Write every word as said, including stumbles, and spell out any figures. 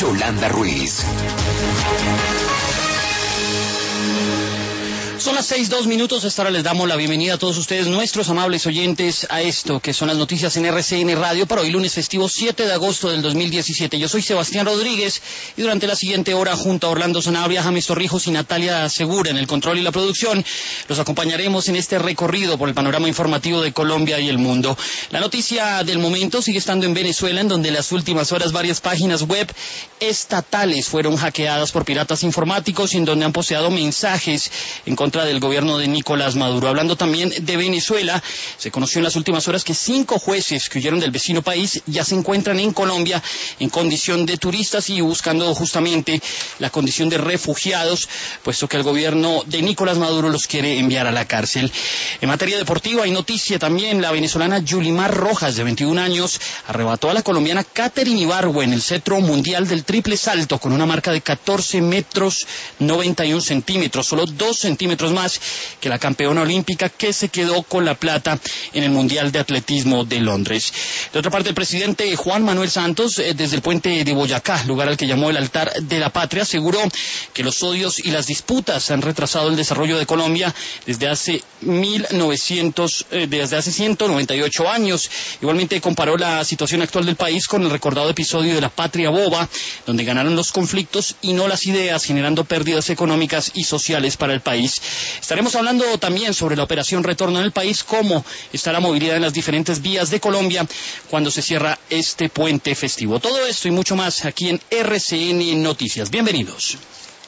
Yolanda Ruiz. Son las seis, dos minutos, esta hora les damos la bienvenida a todos ustedes, nuestros amables oyentes, a esto que son las noticias en R C N Radio para hoy lunes festivo siete de agosto del dos mil diecisiete. Yo soy Sebastián Rodríguez y durante la siguiente hora junto a Orlando Sanabria, James Torrijos y Natalia Segura en el control y la producción, los acompañaremos en este recorrido por el panorama informativo de Colombia y el mundo. La noticia del momento sigue estando en Venezuela, en donde en las últimas horas varias páginas web estatales fueron hackeadas por piratas informáticos y en donde han posteado mensajes en contra del gobierno de Nicolás Maduro. Hablando también de Venezuela, se conoció en las últimas horas que cinco jueces que huyeron del vecino país ya se encuentran en Colombia en condición de turistas y buscando justamente la condición de refugiados, puesto que el gobierno de Nicolás Maduro los quiere enviar a la cárcel. En materia deportiva hay noticia también: la venezolana Yulimar Rojas, de veintiún años, arrebató a la colombiana Katherine Ibargüen en el cetro mundial del triple salto con una marca de catorce metros noventa y un centímetros, solo dos centímetros más que la campeona olímpica, que se quedó con la plata en el Mundial de Atletismo de Londres. De otra parte, el presidente Juan Manuel Santos, eh, desde el puente de Boyacá, lugar al que llamó el altar de la patria, aseguró que los odios y las disputas han retrasado el desarrollo de Colombia desde hace mil novecientos, eh, desde hace ciento noventa y ocho años. Igualmente comparó la situación actual del país con el recordado episodio de la Patria Boba, donde ganaron los conflictos y no las ideas, generando pérdidas económicas y sociales para el país. Estaremos hablando también sobre la operación Retorno en el país, cómo está la movilidad en las diferentes vías de Colombia cuando se cierra este puente festivo. Todo esto y mucho más aquí en R C N Noticias. Bienvenidos.